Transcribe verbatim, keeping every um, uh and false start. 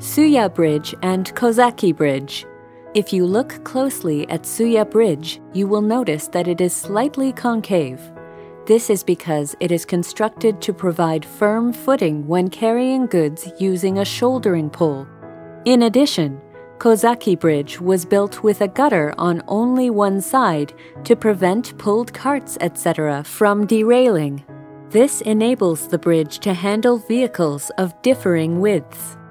Tsuya Bridge and Kozaki Bridge. If you look closely at Tsuya Bridge, you will notice that it is slightly concave. This is because it is constructed to provide firm footing when carrying goods using a shouldering pole. In addition, Kozaki Bridge was built with a gutter on only one side to prevent pulled carts, et cetera from derailing. This enables the bridge to handle vehicles of differing widths.